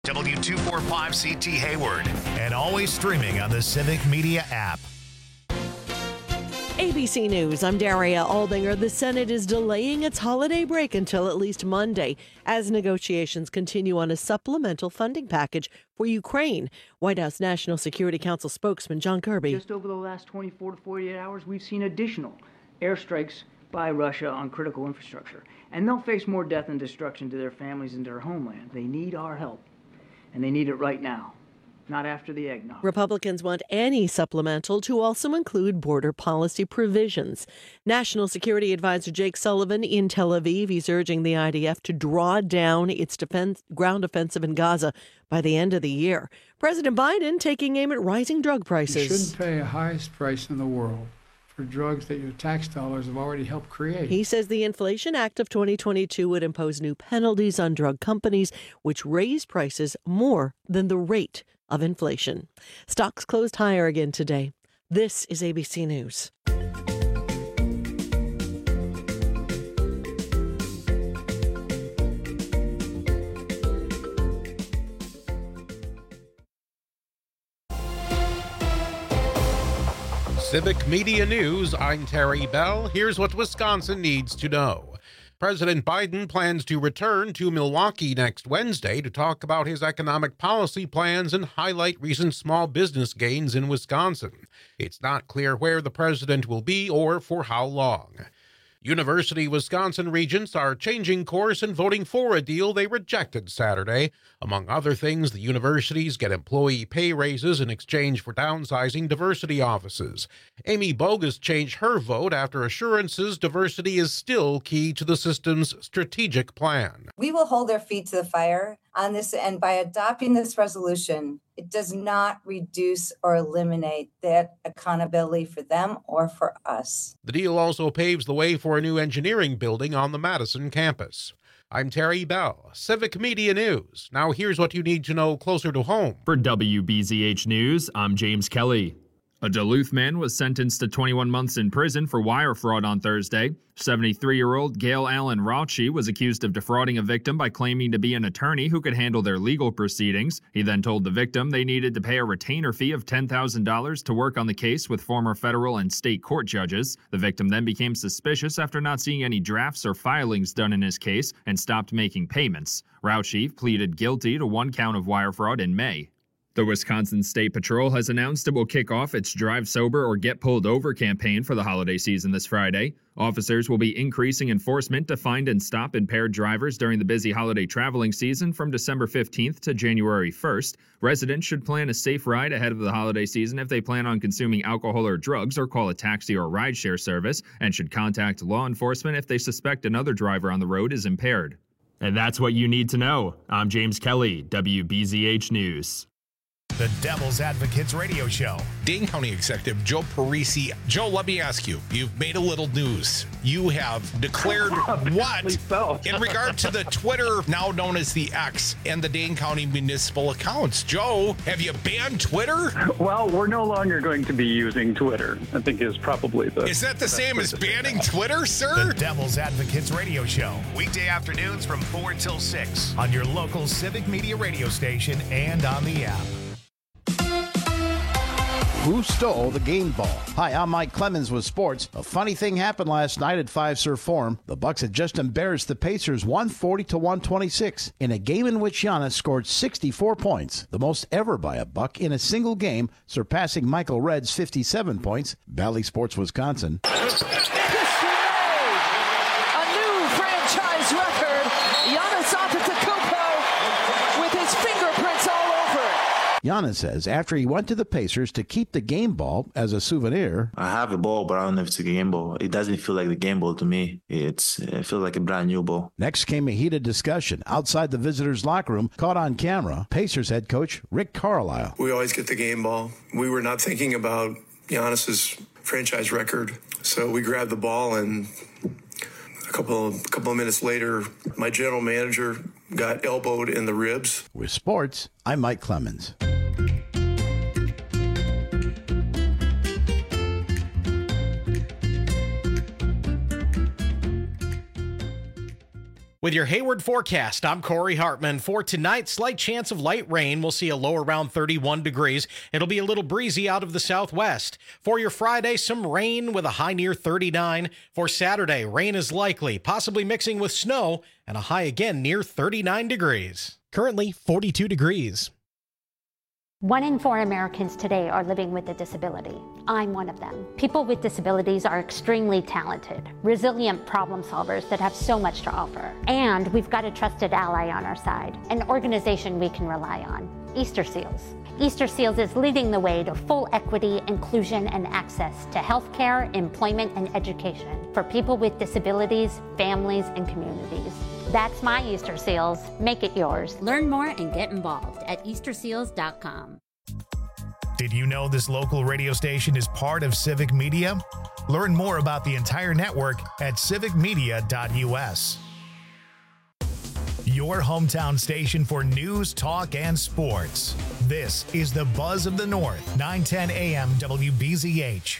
W245CT Hayward, and always streaming on the Civic Media app. ABC News, I'm Daria Aldinger. The Senate is delaying its holiday break until at least Monday as negotiations continue on a supplemental funding package for Ukraine. White House National Security Council spokesman John Kirby. Just over the last 24 to 48 hours, we've seen additional airstrikes by Russia on critical infrastructure. And they'll face more death and destruction to their families and to their homeland. They need our help, and they need it right now. Not after the eggnog. Republicans want any supplemental to also include border policy provisions. National Security Advisor Jake Sullivan in Tel Aviv, he's urging the IDF to draw down its ground offensive in Gaza by the end of the year. President Biden taking aim at rising drug prices. You shouldn't pay the highest price in the world for drugs that your tax dollars have already helped create. He says the Inflation Act of 2022 would impose new penalties on drug companies, which raise prices more than the rate of inflation. Stocks closed higher again today. This is ABC News. Civic Media News, I'm Terry Bell. Here's what Wisconsin needs to know. President Biden plans to return to Milwaukee next Wednesday to talk about his economic policy plans and highlight recent small business gains in Wisconsin. It's not clear where the president will be or for how long. University Wisconsin regents are changing course and voting for a deal they rejected Saturday. Among other things, the universities get employee pay raises in exchange for downsizing diversity offices. Amy Bogus changed her vote after assurances diversity is still key to the system's strategic plan. We will hold our feet to the fire on this, and by adopting this resolution, it does not reduce or eliminate that accountability for them or for us. The deal also paves the way for a new engineering building on the Madison campus. I'm Terry Bell, Civic Media News. Now here's what you need to know closer to home. For WBZH News, I'm James Kelly. A Duluth man was sentenced to 21 months in prison for wire fraud on Thursday. 73-year-old Gail Allen Rauchi was accused of defrauding a victim by claiming to be an attorney who could handle their legal proceedings. He then told the victim they needed to pay a retainer fee of $10,000 to work on the case with former federal and state court judges. The victim then became suspicious after not seeing any drafts or filings done in his case and stopped making payments. Rauchi pleaded guilty to one count of wire fraud in May. The Wisconsin State Patrol has announced it will kick off its Drive Sober or Get Pulled Over campaign for the holiday season this Friday. Officers will be increasing enforcement to find and stop impaired drivers during the busy holiday traveling season from December 15th to January 1st. Residents should plan a safe ride ahead of the holiday season if they plan on consuming alcohol or drugs, or call a taxi or rideshare service, and should contact law enforcement if they suspect another driver on the road is impaired. And that's what you need to know. I'm James Kelly, WBZH News. The Devil's Advocates Radio Show. Dane County Executive Joe Parisi. Joe, let me ask you, you've made a little news. You have declared what in regard to the Twitter, now known as the X, and the Dane County municipal accounts. Joe, have you banned Twitter? Well, we're no longer going to be using Twitter, I think is probably the... Is that the same as banning Twitter, sir? The Devil's Advocates Radio Show. Weekday afternoons from 4 till 6 on your local Civic Media radio station and on the app. Who stole the game ball? Hi, I'm Mike Clemens with sports. A funny thing happened last night at Fiserv Forum. The Bucks had just embarrassed the Pacers 140-126 in a game in which Giannis scored 64 points, the most ever by a Buck in a single game, surpassing Michael Redd's 57 points. Valley Sports, Wisconsin. A new franchise record. Giannis Antetokounmpo with his fingerprints all over it. Giannis says after he went to the Pacers to keep the game ball as a souvenir. I have a ball, but I don't know if it's a game ball. It doesn't feel like the game ball to me. It feels like a brand new ball. Next came a heated discussion outside the visitors' locker room, caught on camera. Pacers head coach Rick Carlisle. We always get the game ball. We were not thinking about Giannis's franchise record, so we grabbed the ball, and a couple of minutes later, my general manager got elbowed in the ribs. With sports, I'm Mike Clemens. With your Hayward forecast, I'm Corey Hartman. For tonight, slight chance of light rain. We'll see a low around 31 degrees. It'll be a little breezy out of the southwest. For your Friday, some rain with a high near 39. For Saturday, rain is likely, possibly mixing with snow, and a high again near 39 degrees. Currently 42 degrees. 1 in 4 Americans today are living with a disability. I'm one of them. People with disabilities are extremely talented, resilient problem solvers that have so much to offer. And we've got a trusted ally on our side, an organization we can rely on, Easter Seals. Easter Seals is leading the way to full equity, inclusion, and access to healthcare, employment, and education for people with disabilities, families, and communities. That's my Easter Seals. Make it yours. Learn more and get involved at easterseals.com. Did you know this local radio station is part of Civic Media? Learn more about the entire network at civicmedia.us. Your hometown station for news, talk, and sports. This is the Buzz of the North, 910 AM WBZH.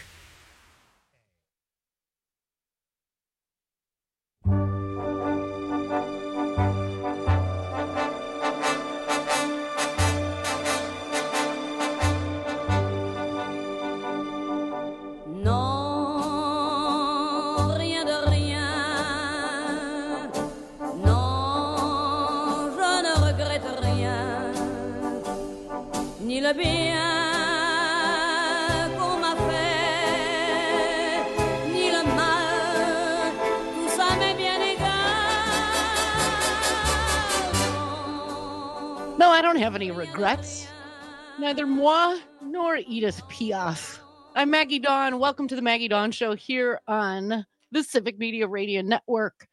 Le bien qu'on m'a fait, ni le mal, tout ça m'est bien égal. No, I don't have any regrets. Neither moi nor Edith Piaf. I'm Maggie Dawn. Welcome to the Maggie Dawn Show here on the Civic Media Radio Network.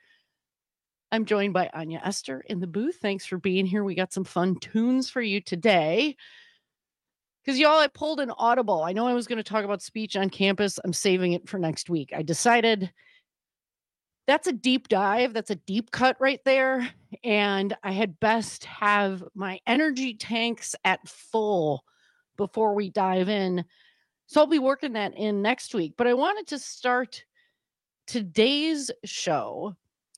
I'm joined by Anya Esther in the booth. Thanks for being here. We got some fun tunes for you today. Because, y'all, I pulled an audible. I know I was going to talk about speech on campus. I'm saving it for next week. I decided that's a deep dive. That's a deep cut right there. And I had best have my energy tanks at full before we dive in. So I'll be working that in next week. But I wanted to start today's show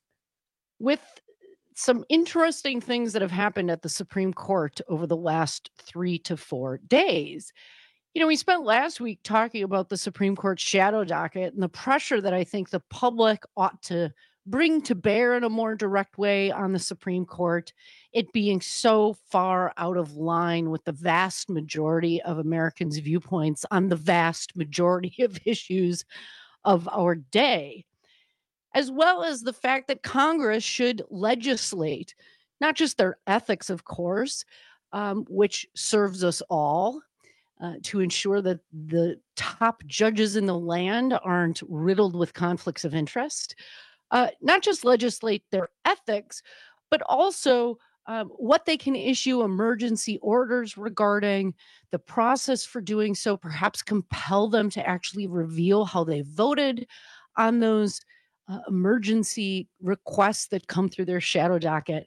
with some interesting things that have happened at the Supreme Court over the last 3 to 4 days. You know, we spent last week talking about the Supreme Court shadow docket and the pressure that I think the public ought to bring to bear in a more direct way on the Supreme Court, it being so far out of line with the vast majority of Americans' viewpoints on the vast majority of issues of our day, as well as the fact that Congress should legislate, not just their ethics, of course, which serves us all, to ensure that the top judges in the land aren't riddled with conflicts of interest, not just legislate their ethics, but also what they can issue emergency orders regarding, the process for doing so, perhaps compel them to actually reveal how they voted on those emergency requests that come through their shadow docket.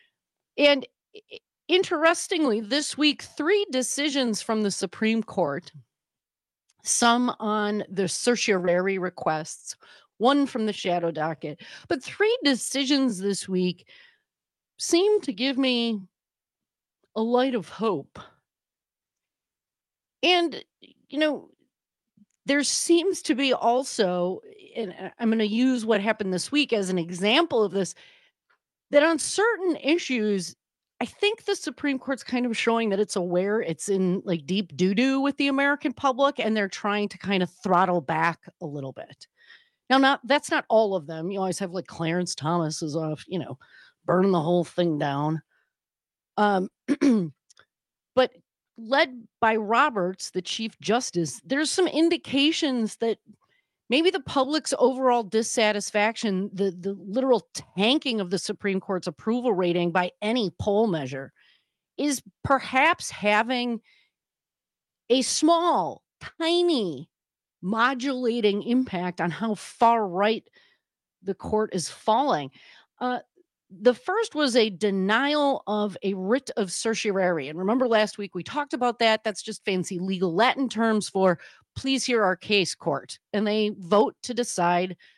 And interestingly, this week, 3 decisions from the Supreme Court, some on the certiorari requests, 1 from the shadow docket, but 3 decisions this week seem to give me a light of hope. And, you know, there seems to be also, and I'm going to use what happened this week as an example of this, that on certain issues, I think the Supreme Court's kind of showing that it's aware it's in like deep doo-doo with the American public, and they're trying to kind of throttle back a little bit. Now, that's not all of them. You always have like Clarence Thomas is off, you know, burning the whole thing down. But led by Roberts, the Chief Justice, there's some indications that maybe the public's overall dissatisfaction, the literal tanking of the Supreme Court's approval rating by any poll measure, is perhaps having a small, tiny, modulating impact on how far right the court is falling. The first was a denial of a writ of certiorari. And remember last week we talked about that. That's just fancy legal Latin terms for please hear our case, court. And they vote to decide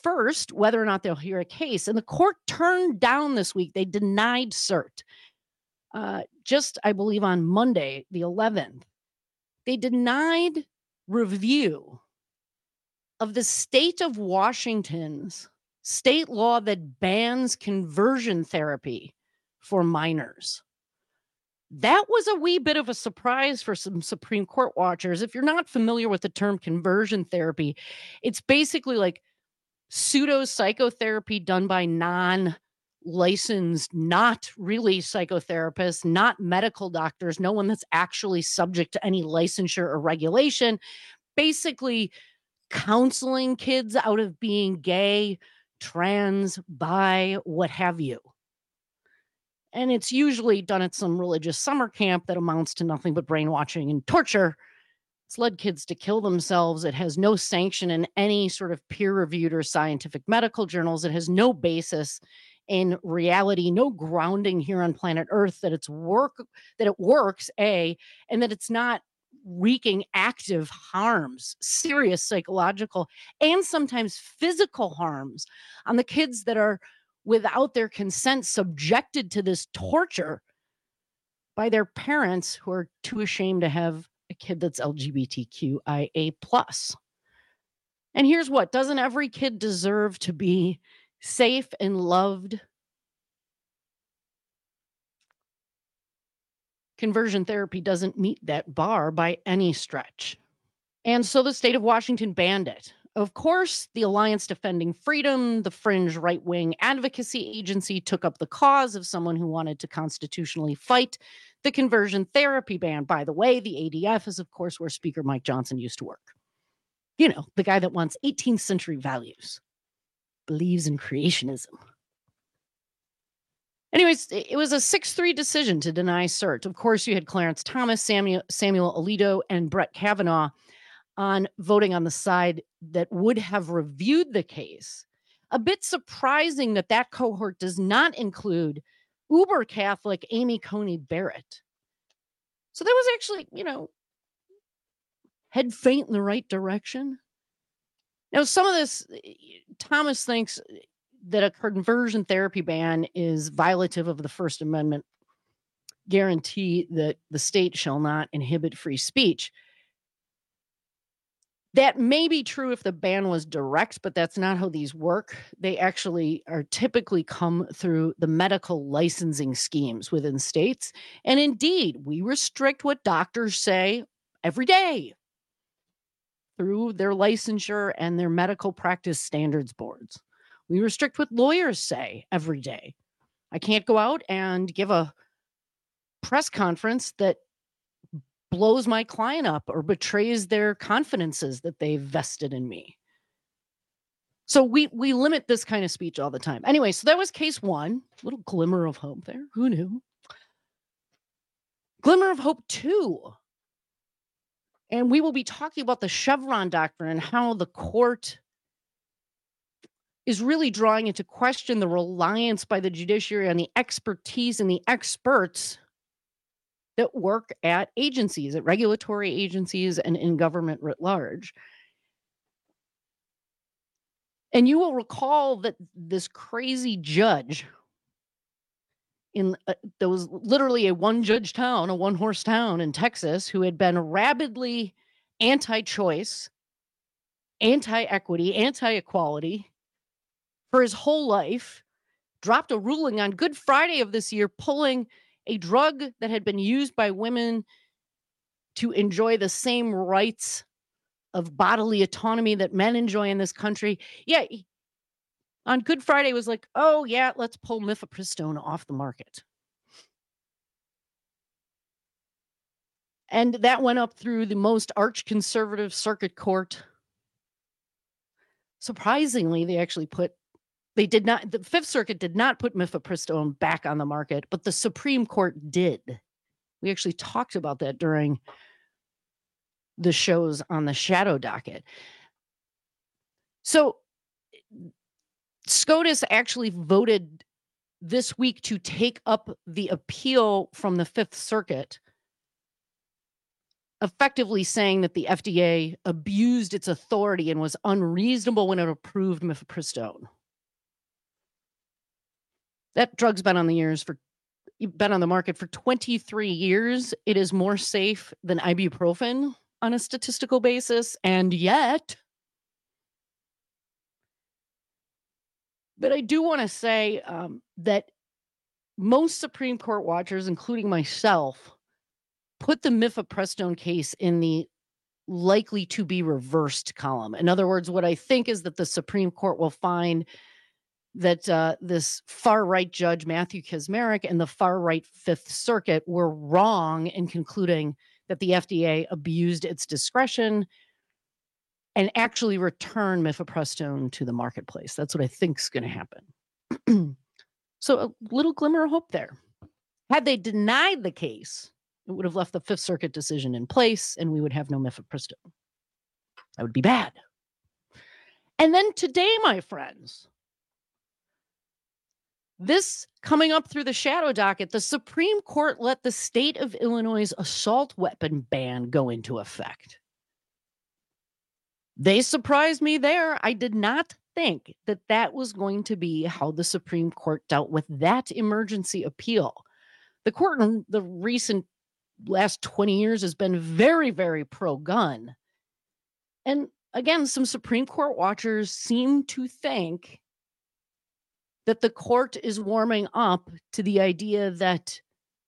first whether or not they'll hear a case. And the court turned down this week. They denied cert. Just, I believe, on Monday, the 11th, they denied review of the state of Washington's state law that bans conversion therapy for minors. That was a wee bit of a surprise for some Supreme Court watchers. If you're not familiar with the term conversion therapy, it's basically like pseudo psychotherapy done by non-licensed, not really psychotherapists, not medical doctors, no one that's actually subject to any licensure or regulation, basically counseling kids out of being gay, trans, bi, what have you. And it's usually done at some religious summer camp that amounts to nothing but brainwashing and torture. It's led kids to kill themselves. It has no sanction in any sort of peer-reviewed or scientific medical journals. It has no basis in reality, no grounding here on planet Earth that it works, and that it's not wreaking active harms, serious psychological and sometimes physical harms on the kids that are, without their consent, subjected to this torture by their parents who are too ashamed to have a kid that's LGBTQIA+. And here's what, doesn't every kid deserve to be safe and loved? Conversion therapy doesn't meet that bar by any stretch. And so the state of Washington banned it. Of course, the Alliance Defending Freedom, the fringe right-wing advocacy agency, took up the cause of someone who wanted to constitutionally fight the conversion therapy ban. By the way, the ADF is, of course, where Speaker Mike Johnson used to work. You know, the guy that wants 18th century values, believes in creationism. Anyways, it was a 6-3 decision to deny cert. Of course, you had Clarence Thomas, Samuel Alito, and Brett Kavanaugh on voting on the side that would have reviewed the case. A bit surprising that that cohort does not include uber Catholic Amy Coney Barrett. So that was actually, head faint in the right direction. Now, some of this, Thomas thinks that a conversion therapy ban is violative of the First Amendment guarantee that the state shall not inhibit free speech. That may be true if the ban was direct, but that's not how these work. They actually are typically come through the medical licensing schemes within states. And indeed, we restrict what doctors say every day through their licensure and their medical practice standards boards. We restrict what lawyers say every day. I can't go out and give a press conference that blows my client up or betrays their confidences that they've vested in me. So we limit this kind of speech all the time. Anyway, so that was case one. Little glimmer of hope there. Who knew? Glimmer of hope two. And we will be talking about the Chevron doctrine and how the court is really drawing into question the reliance by the judiciary on the expertise and the experts that work at agencies, at regulatory agencies, and in government writ large. And you will recall that this crazy judge there was literally a one-judge town, a one-horse town in Texas, who had been rabidly anti-choice, anti-equity, anti-equality for his whole life, dropped a ruling on Good Friday of this year, pulling a drug that had been used by women to enjoy the same rights of bodily autonomy that men enjoy in this country. Yeah, on Good Friday was like, oh yeah, let's pull mifepristone off the market. And that went up through the most arch-conservative circuit court. Surprisingly, the Fifth Circuit did not put mifepristone back on the market, but the Supreme Court did. We actually talked about that during the shows on the shadow docket. So SCOTUS actually voted this week to take up the appeal from the Fifth Circuit effectively saying that the FDA abused its authority and was unreasonable when it approved mifepristone. That drug's been on the market for 23 years. It is more safe than ibuprofen on a statistical basis, and yet, but I do want to say that most Supreme Court watchers, including myself, put the mifepristone case in the likely to be reversed column. In other words, what I think is that the Supreme Court will find that this far-right judge, Matthew Kacsmaryk, and the far-right Fifth Circuit were wrong in concluding that the FDA abused its discretion and actually return mifepristone to the marketplace. That's what I think is going to happen. So a little glimmer of hope there. Had they denied the case, it would have left the Fifth Circuit decision in place, and we would have no mifepristone. That would be bad. And then today, my friends, this coming up through the shadow docket, the Supreme Court let the state of Illinois' assault weapon ban go into effect. They surprised me there. I did not think that that was going to be how the Supreme Court dealt with that emergency appeal. The court in the recent last 20 years has been very, very pro-gun. And again, some Supreme Court watchers seem to think that the court is warming up to the idea that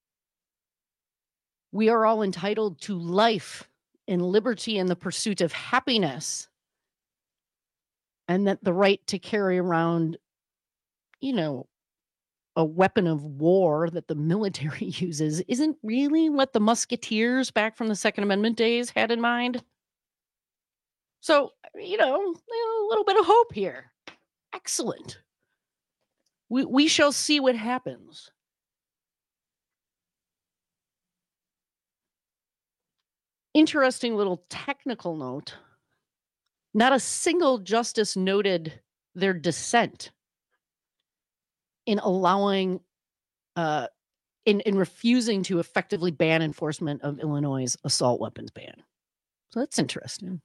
we are all entitled to life and liberty and the pursuit of happiness, and that the right to carry around, a weapon of war that the military uses isn't really what the musketeers back from the Second Amendment days had in mind. So, a little bit of hope here. Excellent. We shall see what happens. Interesting little technical note. Not a single justice noted their dissent in allowing, in refusing to effectively ban enforcement of Illinois' assault weapons ban. So that's interesting.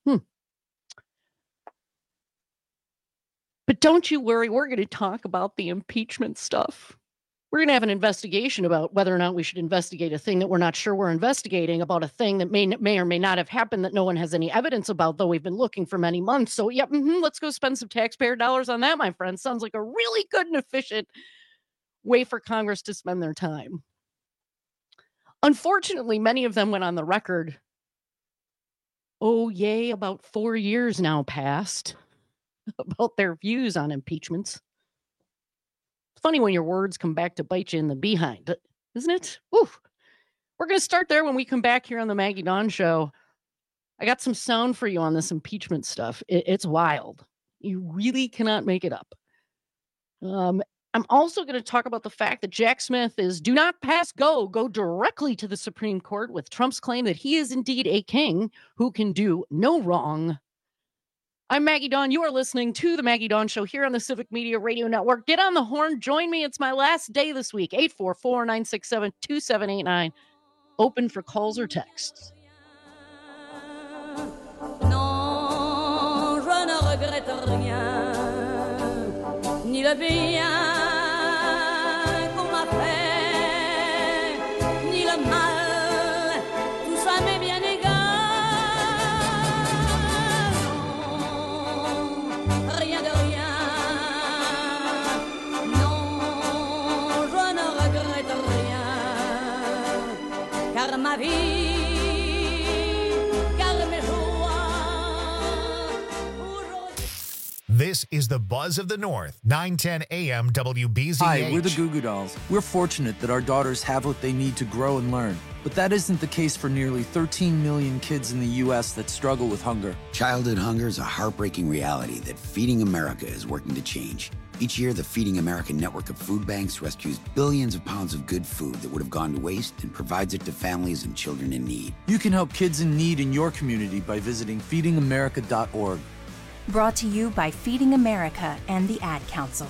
But don't you worry, we're going to talk about the impeachment stuff. We're going to have an investigation about whether or not we should investigate a thing that we're not sure we're investigating, about a thing that may or may not have happened that no one has any evidence about, though we've been looking for many months. So, let's go spend some taxpayer dollars on that, my friend. Sounds like a really good and efficient way for Congress to spend their time. Unfortunately, many of them went on the record. About 4 years now passed about their views on impeachments. It's funny when your words come back to bite you in the behind, isn't it? Oof. We're going to start there when we come back here on the Maggie Dawn Show. I got some sound for you on this impeachment stuff. It's wild. You really cannot make it up. I'm also going to talk about the fact that Jack Smith is do not pass go directly to the Supreme Court with Trump's claim that he is indeed a king who can do no wrong. I'm Maggie Dawn. You are listening to the Maggie Dawn Show here on the Civic Media Radio Network. Get on the horn. Join me. It's my last day this week. 844-967-2789. Open for calls or texts. Non, je ne regrette rien, ni le bien qu'on m'a fait, ni le mal, tout ça m'est bien égal. Non, rien de rien, non, je ne regrette rien, car ma vie. This is the Buzz of the North, 910 AM WBZH. Hi, we're the Goo Goo Dolls. We're fortunate that our daughters have what they need to grow and learn. But that isn't the case for nearly 13 million kids in the U.S. that struggle with hunger. Childhood hunger is a heartbreaking reality that Feeding America is working to change. Each year, the Feeding America network of food banks rescues billions of pounds of good food that would have gone to waste and provides it to families and children in need. You can help kids in need in your community by visiting feedingamerica.org. Brought to you by Feeding America and the Ad Council.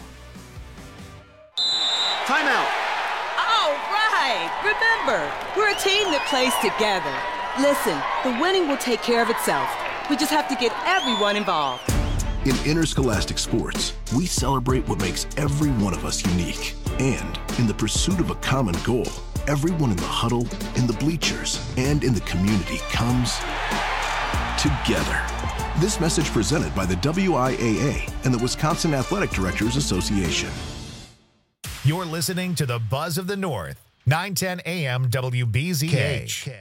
Time out. All right. Remember, we're a team that plays together. Listen, the winning will take care of itself. We just have to get everyone involved. In Interscholastic Sports, we celebrate what makes every one of us unique. And in the pursuit of a common goal, everyone in the huddle, in the bleachers, and in the community comes together. This message presented by the WIAA and the Wisconsin Athletic Directors Association. You're listening to the Buzz of the North, 910 AM WBZH.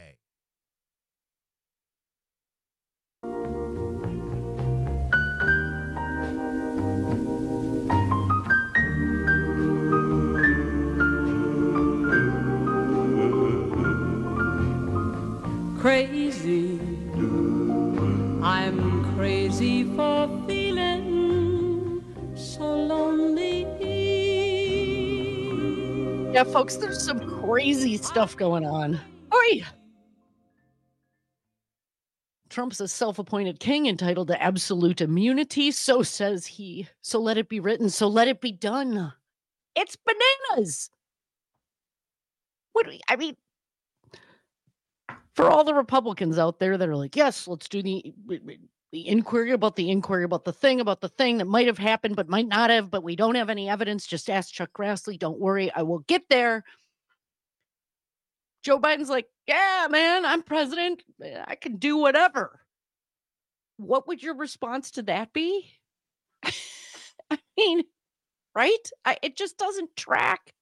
Crazy, I'm crazy for feeling so lonely. Yeah, folks, there's some crazy stuff going on. Oi! Trump's a self-appointed king entitled to absolute immunity, so says he. So let it be written, so let it be done. It's bananas. I mean, for all the Republicans out there that are like, yes, let's do the inquiry about the thing that might have happened but might not have, but we don't have any evidence. Just ask Chuck Grassley. Don't worry, I will get there. Joe Biden's like, yeah, man, I'm president. I can do whatever. What would your response to that be? I mean, right? It just doesn't track.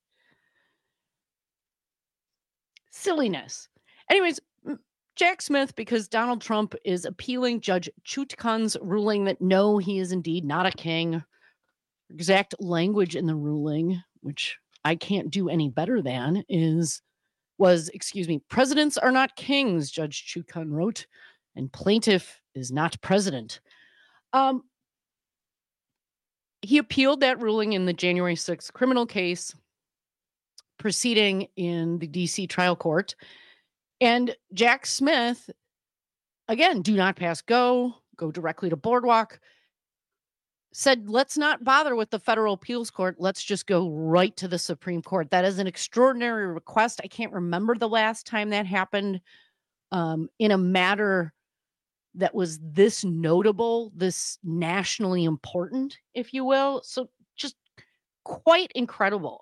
Silliness. Anyways, Jack Smith, because Donald Trump is appealing Judge Chutkan's ruling that no, he is indeed not a king. Exact language in the ruling, which I can't do any better than, was presidents are not kings, Judge Chutkan wrote, and plaintiff is not president. He appealed that ruling in the January 6th criminal case proceeding in the D.C. trial court. And Jack Smith, again, do not pass go directly to Boardwalk, said, let's not bother with the federal appeals court. Let's just go right to the Supreme Court. That is an extraordinary request. I can't remember the last time that happened in a matter that was this notable, this nationally important, if you will. So just quite incredible.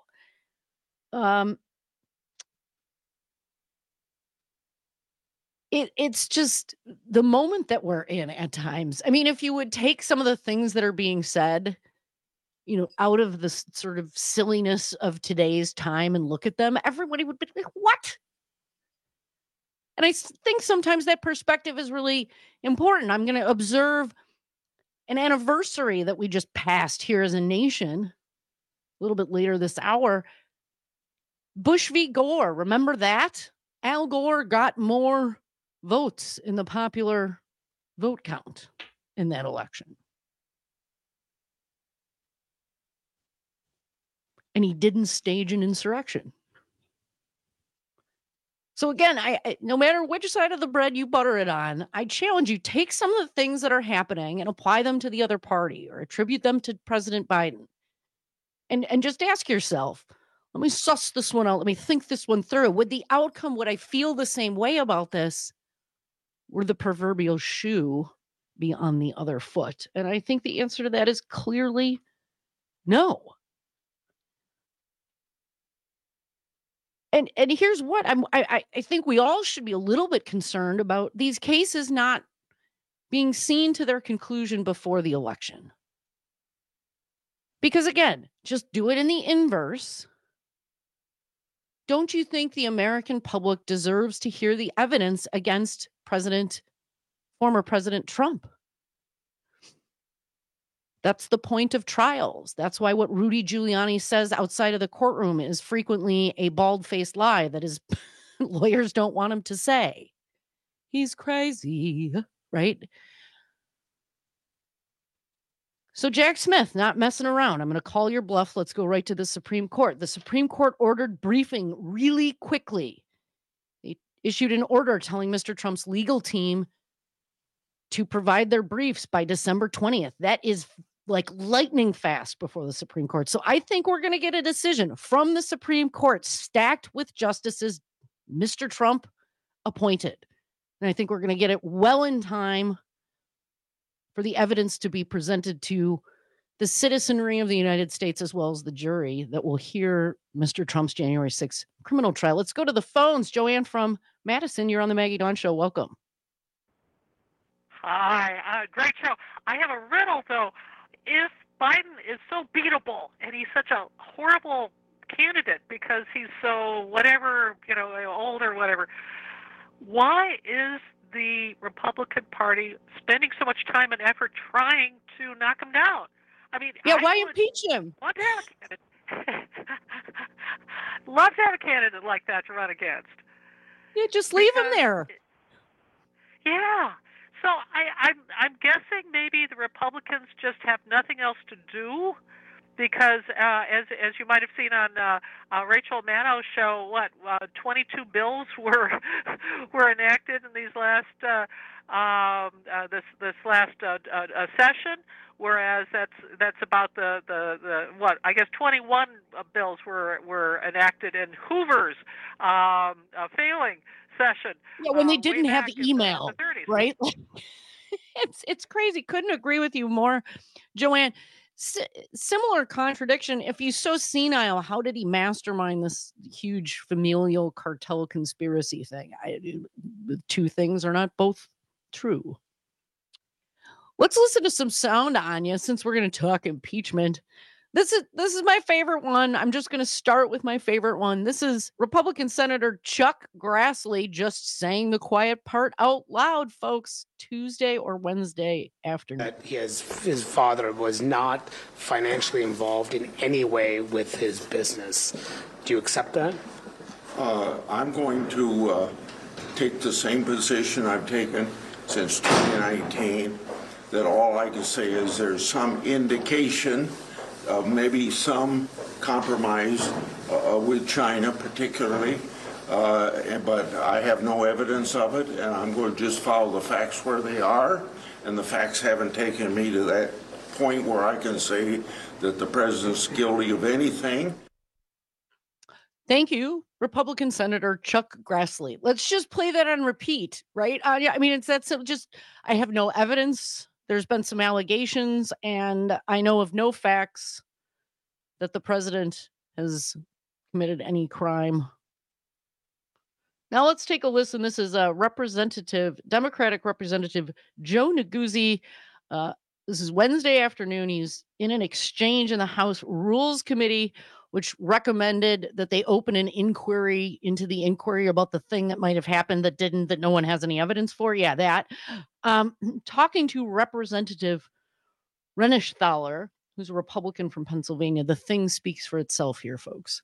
It's just the moment that we're in at times. I mean, if you would take some of the things that are being said, out of the sort of silliness of today's time and look at them, everybody would be like, what? And I think sometimes that perspective is really important. I'm going to observe an anniversary that we just passed here as a nation a little bit later this hour. Bush v. Gore. Remember that? Al Gore got more votes in the popular vote count in that election. And he didn't stage an insurrection. So again, I no matter which side of the bread you butter it on, I challenge you, take some of the things that are happening and apply them to the other party or attribute them to President Biden. And just ask yourself, let me suss this one out. Let me think this one through. Would I feel the same way about this? Were the proverbial shoe be on the other foot? And I think the answer to that is clearly no. And here's what I think we all should be a little bit concerned about these cases not being seen to their conclusion before the election. Because again, just do it in the inverse. Don't you think the American public deserves to hear the evidence against former President Trump? That's the point of trials. That's why what Rudy Giuliani says outside of the courtroom is frequently a bald-faced lie that his lawyers don't want him to say. He's crazy, right? So Jack Smith, not messing around. I'm going to call your bluff. Let's go right to the Supreme Court. The Supreme Court ordered briefing really quickly. They issued an order telling Mr. Trump's legal team to provide their briefs by December 20th. That is like lightning fast before the Supreme Court. So I think we're going to get a decision from the Supreme Court stacked with justices Mr. Trump appointed. And I think we're going to get it well in time for the evidence to be presented to the citizenry of the United States as well as the jury that will hear Mr. Trump's January 6th criminal trial. Let's go to the phones. Joanne from Madison, you're on the Maggie Dawn Show. Welcome. Hi, great show. I have a riddle, though. If Biden is so beatable and he's such a horrible candidate because he's so whatever, old or whatever, why is the Republican Party spending so much time and effort trying to knock him down? I mean, why impeach him? Love to have a candidate. Love to have a candidate like that to run against. Yeah, just leave him there. Yeah. So I'm guessing maybe the Republicans just have nothing else to do, because as you might have seen on Rachel Maddow's show, 22 bills were enacted in these last this last session, whereas that's about the 21 bills were enacted in Hoover's failing session. Yeah, when they didn't have email, right? It's crazy. Couldn't agree with you more, Joanne. Similar contradiction. If he's so senile, how did he mastermind this huge familial cartel conspiracy thing? The two things are not both true. Let's listen to some sound, Anya, since we're going to talk impeachment. This is my favorite one. I'm just going to start with my favorite one. This is Republican Senator Chuck Grassley just saying the quiet part out loud, folks, Tuesday or Wednesday afternoon. That his father was not financially involved in any way with his business. Do you accept that? I'm going to take the same position I've taken since 2019, that all I can say is there's some indication of maybe some compromise with China particularly, but I have no evidence of it, and I'm going to just follow the facts where they are, and the facts haven't taken me to that point where I can say that the president's guilty of anything. Thank you, Republican Senator Chuck Grassley. Let's just play that on repeat, right? I mean, I have no evidence. There's been some allegations, and I know of no facts that the president has committed any crime. Now let's take a listen. This is Democratic Representative Joe Neguzzi. This is Wednesday afternoon. He's in an exchange in the House Rules Committee, which recommended that they open an inquiry into the inquiry about the thing that might have happened that no one has any evidence for. Yeah, that. Talking to Representative Rennischthaler, who's a Republican from Pennsylvania. The thing speaks for itself here, folks.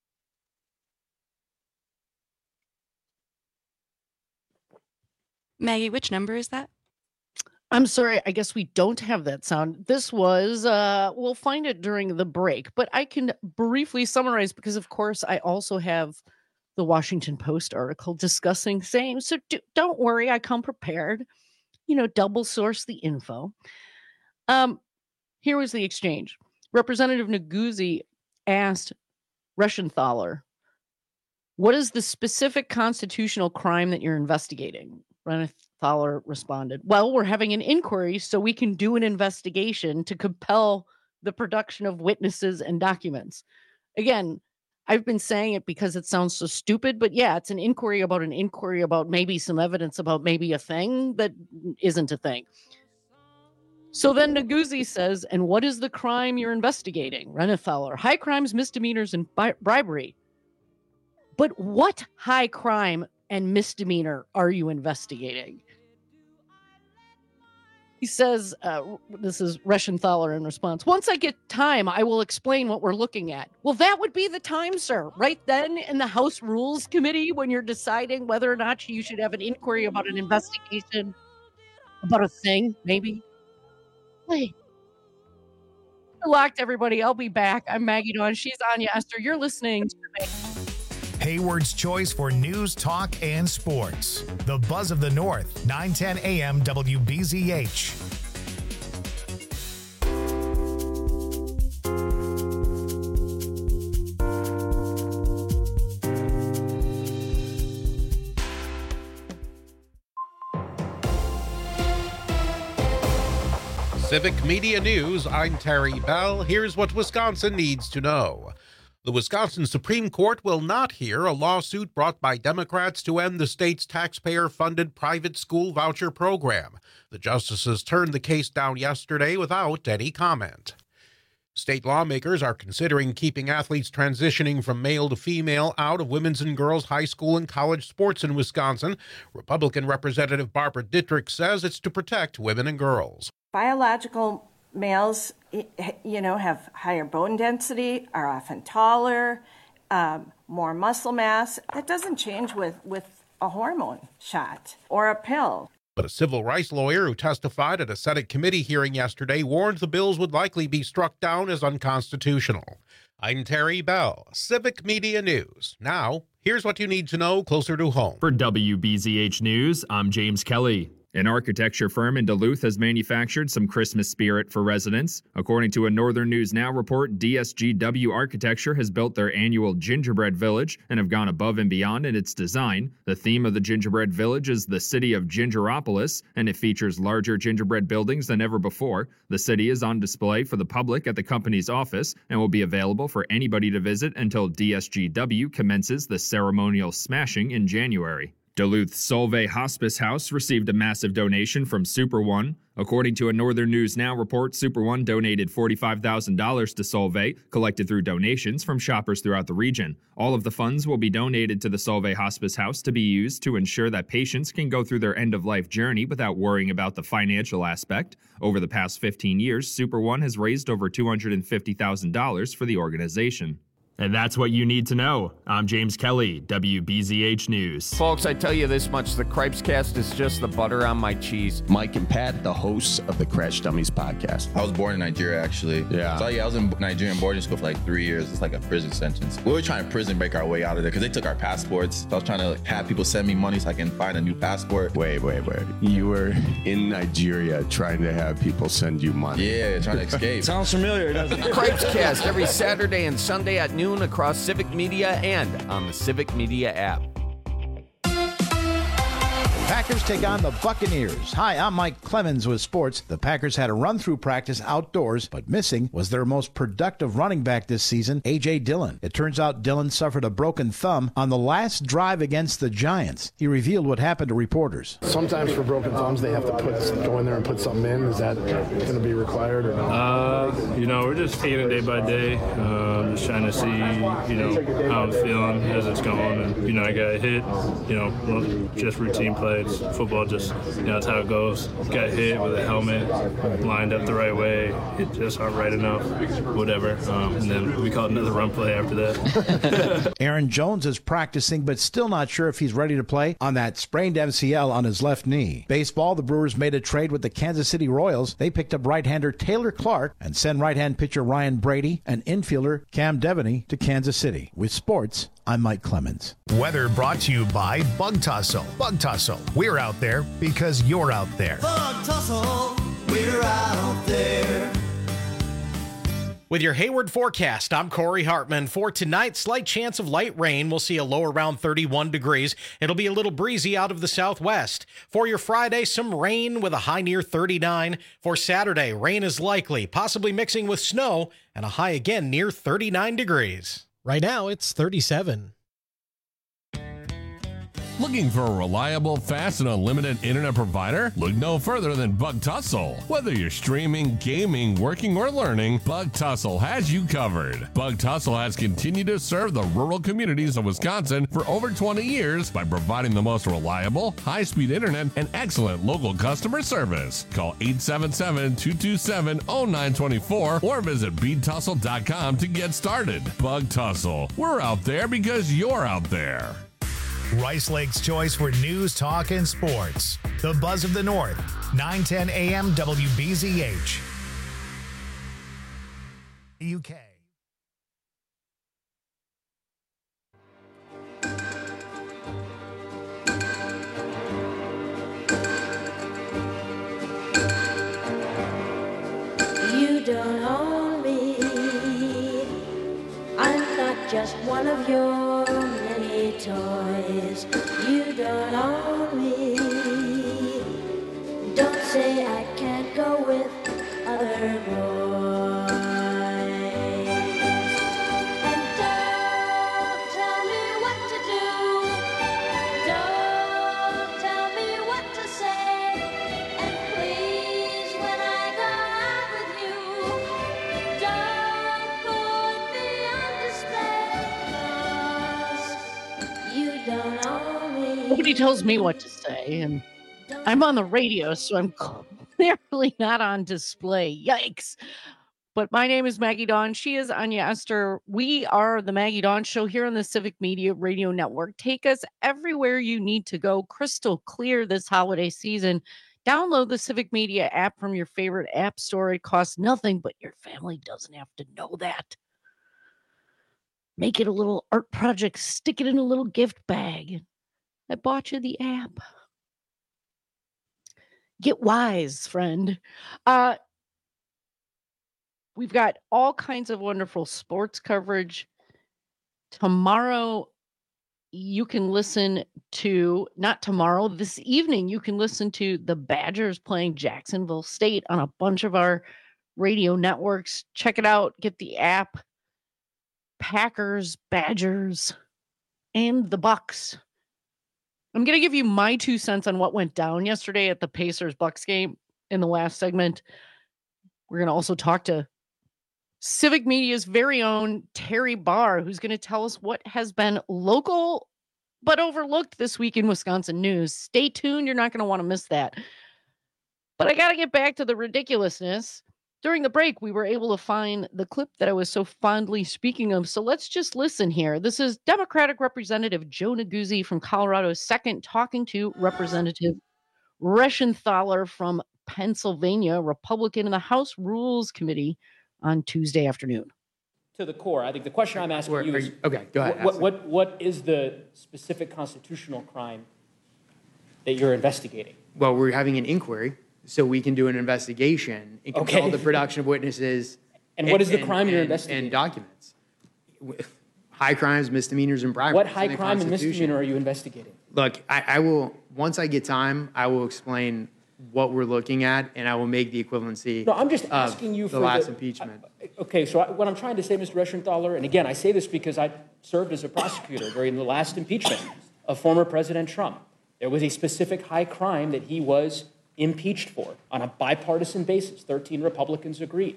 Maggie, which number is that? I'm sorry, I guess we don't have that sound. This was, we'll find it during the break, but I can briefly summarize because, of course, I also have the Washington Post article discussing same. So don't worry, I come prepared, double source the info. Here was the exchange. Representative Neguzzi asked Rennischthaler, what is the specific constitutional crime that you're investigating? Rennischthaler responded, well, we're having an inquiry so we can do an investigation to compel the production of witnesses and documents. Again, I've been saying it because it sounds so stupid, but yeah, it's an inquiry about maybe some evidence about maybe a thing that isn't a thing. So then Neguzzi says, and what is the crime you're investigating? Rennischthaler, high crimes, misdemeanors, and bribery. But what high crime and misdemeanor are you investigating? He says, this is Rennischthaler in response, once I get time, I will explain what we're looking at. Well, that would be the time, sir. Right then in the House Rules Committee when you're deciding whether or not you should have an inquiry about an investigation about a thing, maybe. Wait. Locked, everybody. I'll be back. I'm Maggie Dawn. She's Anya Esther. You're listening to me. Hayward's choice for news, talk, and sports. The Buzz of the North, 910 AM WBZH. Civic Media News, I'm Terry Bell. Here's what Wisconsin needs to know. The Wisconsin Supreme Court will not hear a lawsuit brought by Democrats to end the state's taxpayer-funded private school voucher program. The justices turned the case down yesterday without any comment. State lawmakers are considering keeping athletes transitioning from male to female out of women's and girls' high school and college sports in Wisconsin. Republican Representative Barbara Dittrich says it's to protect women and girls. Biological males, have higher bone density, are often taller, more muscle mass. That doesn't change with a hormone shot or a pill. But a civil rights lawyer who testified at a Senate committee hearing yesterday warned the bills would likely be struck down as unconstitutional. I'm Terry Bell, Civic Media News. Now, here's what you need to know closer to home. For WBZH News, I'm James Kelly. An architecture firm in Duluth has manufactured some Christmas spirit for residents. According to a Northern News Now report, DSGW Architecture has built their annual Gingerbread Village and have gone above and beyond in its design. The theme of the Gingerbread Village is the city of Gingeropolis, and it features larger gingerbread buildings than ever before. The city is on display for the public at the company's office and will be available for anybody to visit until DSGW commences the ceremonial smashing in January. Duluth's Solvay Hospice House received a massive donation from Super One. According to a Northern News Now report, Super One donated $45,000 to Solvay, collected through donations from shoppers throughout the region. All of the funds will be donated to the Solvay Hospice House to be used to ensure that patients can go through their end-of-life journey without worrying about the financial aspect. Over the past 15 years, Super One has raised over $250,000 for the organization. And that's what you need to know. I'm James Kelly, WBZH News. Folks, I tell you this much, the Cripescast is just the butter on my cheese. Mike and Pat, the hosts of the Crash Dummies podcast. I was born in Nigeria, actually. Yeah. So, I was in Nigerian boarding school for like 3 years. It's like a prison sentence. We were trying to prison break our way out of there because they took our passports. So I was trying to have people send me money so I can find a new passport. Wait. You were in Nigeria trying to have people send you money. Yeah, trying to escape. Sounds familiar, doesn't it? Cripescast every Saturday and Sunday at noon across Civic Media and on the Civic Media app. Packers take on the Buccaneers. Hi, I'm Mike Clemens with sports. The Packers had a run-through practice outdoors, but missing was their most productive running back this season, A.J. Dillon. It turns out Dillon suffered a broken thumb on the last drive against the Giants. He revealed what happened to reporters. Sometimes for broken thumbs, they have to go in there and put something in. Is that going to be required or not? We're just taking it day by day, just trying to see, how I'm feeling as it's going. And, I got hit, just routine play. It's football, just, that's how it goes. Got hit with a helmet, lined up the right way, it just not right enough, whatever. And then we called another run play after that. Aaron Jones is practicing, but still not sure if he's ready to play on that sprained MCL on his left knee. Baseball, the Brewers made a trade with the Kansas City Royals. They picked up right-hander Taylor Clark and sent right-hand pitcher Ryan Brady and infielder Cam Devaney to Kansas City. With sports, I'm Mike Clemens. Weather brought to you by Bug Tussle. Bug Tussle. We're out there because you're out there. Bug Tussle. We're out there. With your Hayward forecast, I'm Corey Hartman. For tonight, slight chance of light rain. We'll see a low around 31 degrees. It'll be a little breezy out of the southwest. For your Friday, some rain with a high near 39. For Saturday, rain is likely, possibly mixing with snow, and a high again near 39 degrees. Right now, it's 37. Looking for a reliable, fast, and unlimited internet provider? Look no further than Bug Tussle. Whether you're streaming, gaming, working, or learning, Bug Tussle has you covered. Bug Tussle has continued to serve the rural communities of Wisconsin for over 20 years by providing the most reliable, high-speed internet and excellent local customer service. Call 877-227-0924 or visit BeatTussle.com to get started. Bug Tussle. We're out there because you're out there. Rice Lake's choice for news, talk, and sports. The Buzz of the North, 9:10 a.m. WBZH. UK. You don't own me. I'm not just one of your many toys. You don't own me. Don't say I can't go with altar boys. And don't tell me what to do. Don't tell me what to say. And please, when I go out with you, don't put me on display, 'cause you don't own me. Nobody tells me what to say, and I'm on the radio, so I'm clearly not on display. Yikes. But my name is Maggie Dawn. She is Anya Esther. We are the Maggie Dawn Show here on the Civic Media Radio Network. Take us everywhere you need to go, crystal clear this holiday season. Download the Civic Media app from your favorite app store. It costs nothing, but your family doesn't have to know that. Make it a little art project. Stick it in a little gift bag. I bought you the app. Get wise, friend. We've got all kinds of wonderful sports coverage. Tomorrow, you can listen to, not tomorrow, this evening, you can listen to the Badgers playing Jacksonville State on a bunch of our radio networks. Check it out. Get the app. Packers, Badgers, and the Bucks. I'm going to give you my 2 cents on what went down yesterday at the Pacers-Bucks game in the last segment. We're going to also talk to Civic Media's very own Terry Barr, who's going to tell us what has been local but overlooked this week in Wisconsin news. Stay tuned. You're not going to want to miss that. But I got to get back to the ridiculousness. During the break, we were able to find the clip that I was so fondly speaking of. So let's just listen here. This is Democratic Representative Joe Neguzzi from Colorado's 2nd talking to Representative Reschenthaler from Pennsylvania, Republican in the House Rules Committee on Tuesday afternoon. To the core, I think the question I'm asking you is, okay, go ahead. What is the specific constitutional crime that you're investigating? Well, we're having an inquiry, so we can do an investigation and control the production of witnesses. And what is the crime you're investigating? And documents. High crimes, misdemeanors, and bribery. What high crime and misdemeanor are you investigating? Look, I will, once I get time, I will explain what we're looking at, and I will make the equivalency. No, I'm just asking you for the last impeachment. Okay, so what I'm trying to say, Mr. Reschenthaler, and again, I say this because I served as a prosecutor during the last impeachment of former President Trump. There was a specific high crime that he was impeached for on a bipartisan basis. 13 Republicans agreed.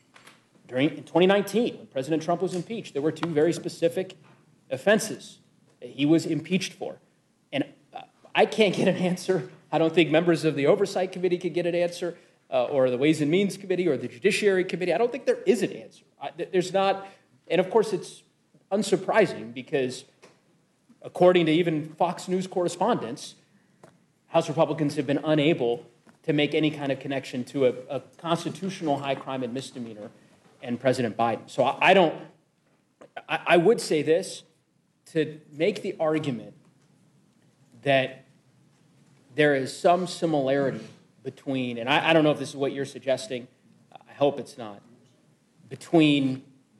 In 2019, when President Trump was impeached, there were 2 very specific offenses that he was impeached for. And I can't get an answer. I don't think members of the Oversight Committee could get an answer, or the Ways and Means Committee, or the Judiciary Committee. I don't think there is an answer. There's not, and of course it's unsurprising because according to even Fox News correspondents, House Republicans have been unable to make any kind of connection to a constitutional high crime and misdemeanor and President Biden. So I would say this, to make the argument that there is some similarity between, and I don't know if this is what you're suggesting, I hope it's not, between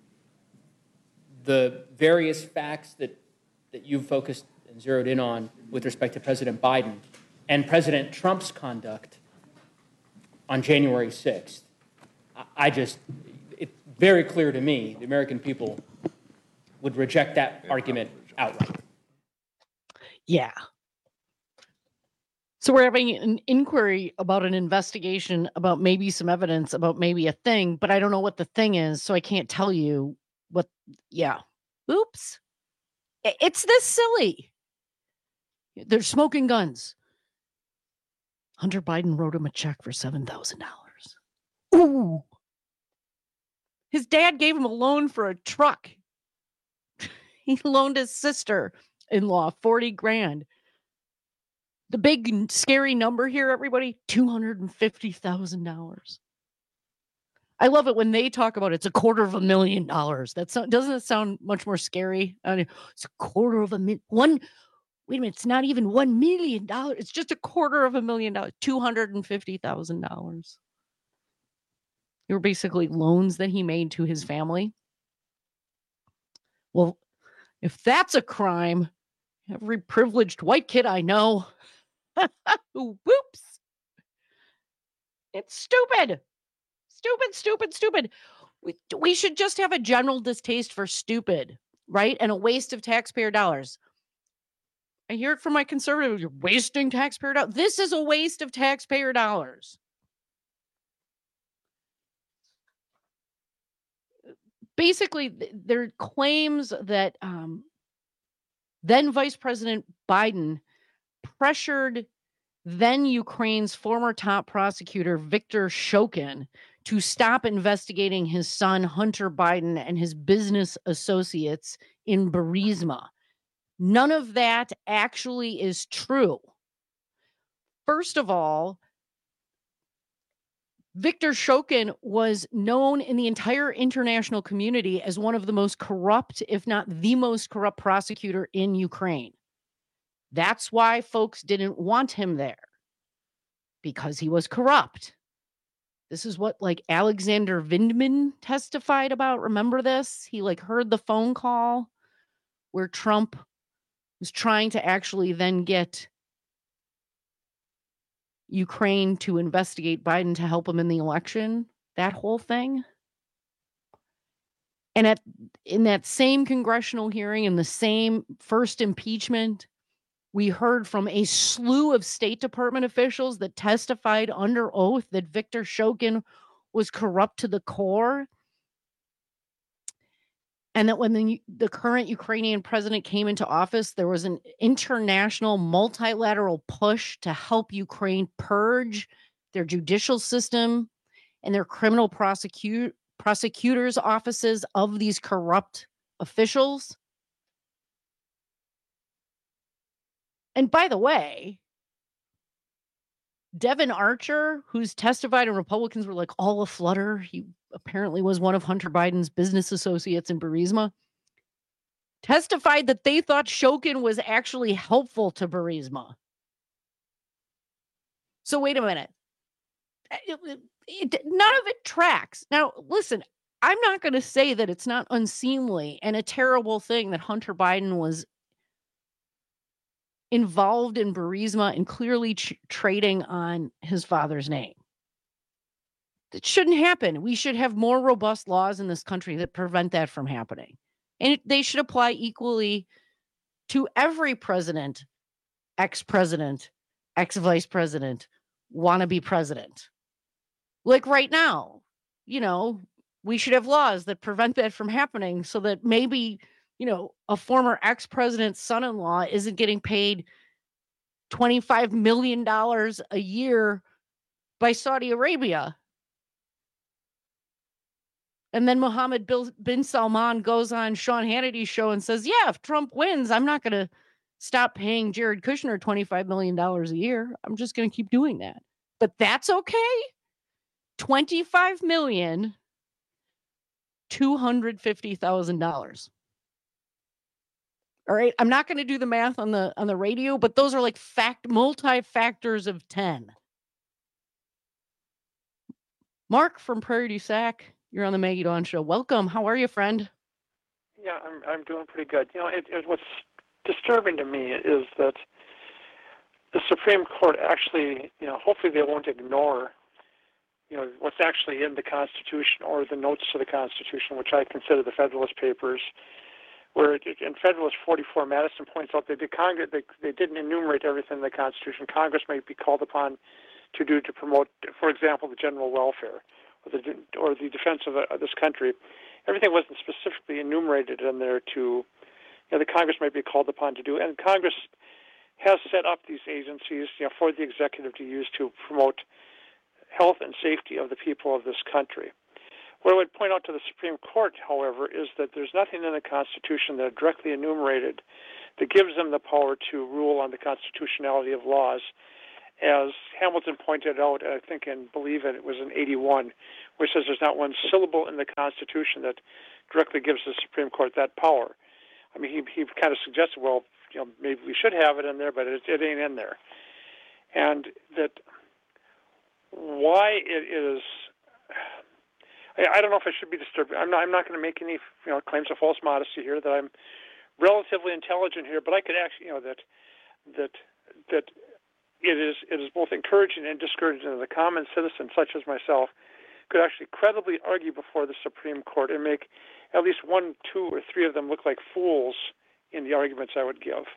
the various facts that you've focused and zeroed in on with respect to President Biden and President Trump's conduct on January 6th. It's very clear to me the American people would reject that argument outright. Yeah. So we're having an inquiry about an investigation about maybe some evidence about maybe a thing, but I don't know what the thing is, so I can't tell you what. Yeah. Oops. It's this silly. They're smoking guns. Hunter Biden wrote him a check for $7,000. Ooh. His dad gave him a loan for a truck. He loaned his sister-in-law $40,000. The big scary number here, everybody, $250,000. I love it when they talk about it's $250,000. Doesn't it sound much more scary? It's $250,000. Wait a minute, it's not even $1 million. It's just $250,000. $250,000. They were basically loans that he made to his family. Well, if that's a crime, every privileged white kid I know, whoops, it's stupid. Stupid. We should just have a general distaste for stupid, right? And a waste of taxpayer dollars. I hear it from my conservatives. You're wasting taxpayer dollars. This is a waste of taxpayer dollars. Basically, there are claims that then Vice President Biden pressured then Ukraine's former top prosecutor, Viktor Shokin, to stop investigating his son, Hunter Biden, and his business associates in Burisma. None of that actually is true. First of all, Viktor Shokin was known in the entire international community as one of the most corrupt, if not the most corrupt prosecutor in Ukraine. That's why folks didn't want him there, because he was corrupt. This is what Alexander Vindman testified about. Remember this? He heard the phone call where Trump was trying to actually then get Ukraine to investigate Biden to help him in the election. That whole thing. And in that same congressional hearing, in the same first impeachment, we heard from a slew of State Department officials that testified under oath that Viktor Shokin was corrupt to the core. And that when the current Ukrainian president came into office, there was an international multilateral push to help Ukraine purge their judicial system and their criminal prosecutors' offices of these corrupt officials. And by the way, Devin Archer, who's testified and Republicans were all aflutter, he apparently was one of Hunter Biden's business associates in Burisma, testified that they thought Shokin was actually helpful to Burisma. So wait a minute. None of it tracks. Now, listen, I'm not going to say that it's not unseemly and a terrible thing that Hunter Biden was involved in Burisma and clearly trading on his father's name. That shouldn't happen. We should have more robust laws in this country that prevent that from happening. And they should apply equally to every president, ex-president, ex-vice president, wannabe president. Right now, we should have laws that prevent that from happening so that maybe a former ex-president's son-in-law isn't getting paid $25 million a year by Saudi Arabia. And then Mohammed bin Salman goes on Sean Hannity's show and says, yeah, if Trump wins, I'm not going to stop paying Jared Kushner $25 million a year. I'm just going to keep doing that. But that's okay. $25,250,000. All right. I'm not going to do the math on the radio, but those are multi-factors of 10. Mark from Prairie du Sac, you're on the Maggie Dawn Show. Welcome. How are you, friend? Yeah, I'm doing pretty good. What's disturbing to me is that the Supreme Court actually, hopefully they won't ignore, what's actually in the Constitution or the notes to the Constitution, which I consider the Federalist Papers, where in Federalist 44, Madison points out that they didn't enumerate everything in the Constitution. Congress may be called upon to promote, for example, the general welfare or the defense of this country. Everything wasn't specifically enumerated in there the Congress might be called upon to do. And Congress has set up these agencies, for the executive to use to promote health and safety of the people of this country. What I would point out to the Supreme Court, however, is that there's nothing in the Constitution that directly enumerated that gives them the power to rule on the constitutionality of laws. As Hamilton pointed out, I think and believe it was in 81, where it says there's not one syllable in the Constitution that directly gives the Supreme Court that power. I mean, he kind of suggested, well, maybe we should have it in there, but it ain't in there. And that why it is, I don't know if I should be disturbed. I'm not going to make any claims of false modesty here, that I'm relatively intelligent here, but I could actually, that it is both encouraging and discouraging to the common citizen, such as myself, could actually credibly argue before the Supreme Court and make at least 1, 2, or 3 of them look like fools in the arguments I would give.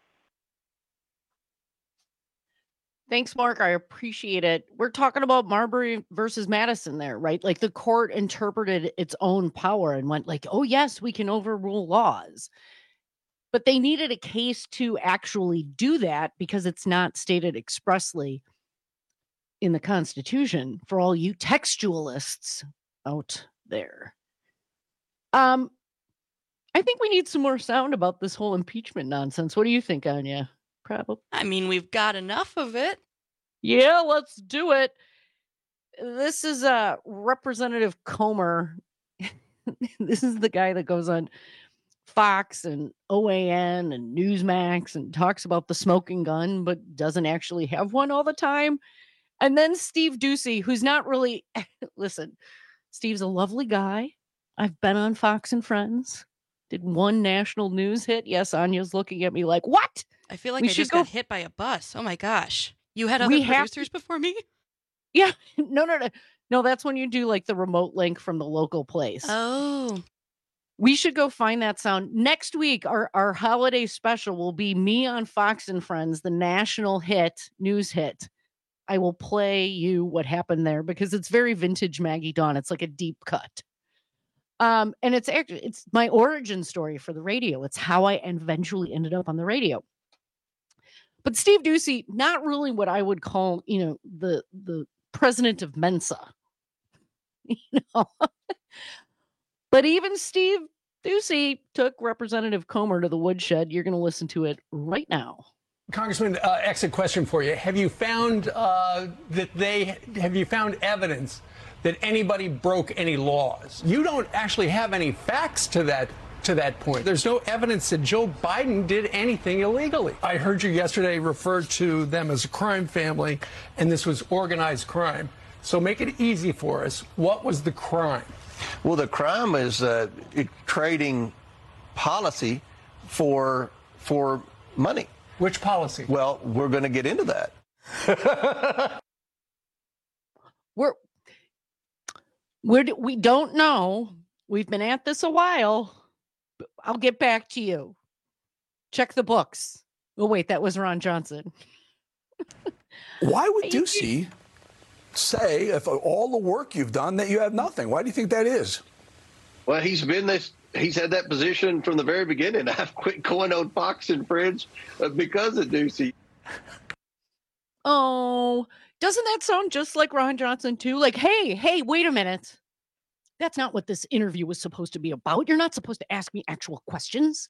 Thanks, Mark. I appreciate it. We're talking about Marbury versus Madison there, right? Like the court interpreted its own power and went like, oh, yes, we can overrule laws. But they needed a case to actually do that because it's not stated expressly in the Constitution for all you textualists out there. I think we need some more sound about this whole impeachment nonsense. What do you think, Anya? Probably. I mean, we've got enough of it. Yeah, let's do it. This is Representative Comer. This is the guy that goes on Fox and OAN and Newsmax and talks about the smoking gun, but doesn't actually have one all the time. And then Steve Doocy, who's not really, listen, Steve's a lovely guy. I've been on Fox and Friends, did one national news hit. Yes, Anya's looking at me like, what? I feel like I just got hit by a bus. Oh my gosh. You had other producers before me? Yeah. No, that's when you do like the remote link from the local place. Oh. We should go find that sound. Next week, our holiday special will be me on Fox and Friends, the national hit, news hit. I will play you what happened there because it's very vintage Maggie Dawn. It's like a deep cut. And it's my origin story for the radio. It's how I eventually ended up on the radio. But Steve Doocy, not really what I would call, the president of Mensa. But even Steve Doocy took Representative Comer to the woodshed. You're going to listen to it right now. Congressman, exit question for you. Have you found evidence that anybody broke any laws? You don't actually have any facts to that point. There's no evidence that Joe Biden did anything illegally. I heard you yesterday refer to them as a crime family, and this was organized crime. So make it easy for us. What was the crime? Well, the crime is trading policy for money. Which policy? Well, we're going to get into that. We don't know. We've been at this a while. I'll get back to you. Check the books. Oh, wait, that was Ron Johnson. Why would Doocy say, if all the work you've done, that you have nothing? Why do you think that is? Well, he's had that position from the very beginning. I've quit going on Fox and Friends because of Doocy. Oh, doesn't that sound just like Ron Johnson too? Like, hey, wait a minute. That's not what this interview was supposed to be about. You're not supposed to ask me actual questions.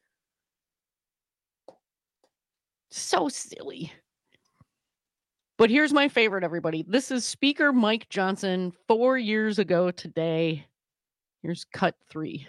So silly. But here's my favorite, everybody. This is Speaker Mike Johnson 4 years ago today. Here's cut 3.